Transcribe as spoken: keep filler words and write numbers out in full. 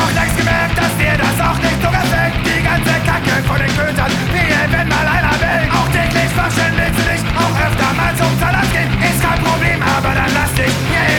doch längst gemerkt, dass dir das auch nicht so gefällt. Die ganze Kacke von den Kötern, wie wenn mal einer will. Auch täglich waschen willst du dich, auch öfter mal zum Zahnarzt gehen. Ist kein Problem, aber dann lass dich, yeah.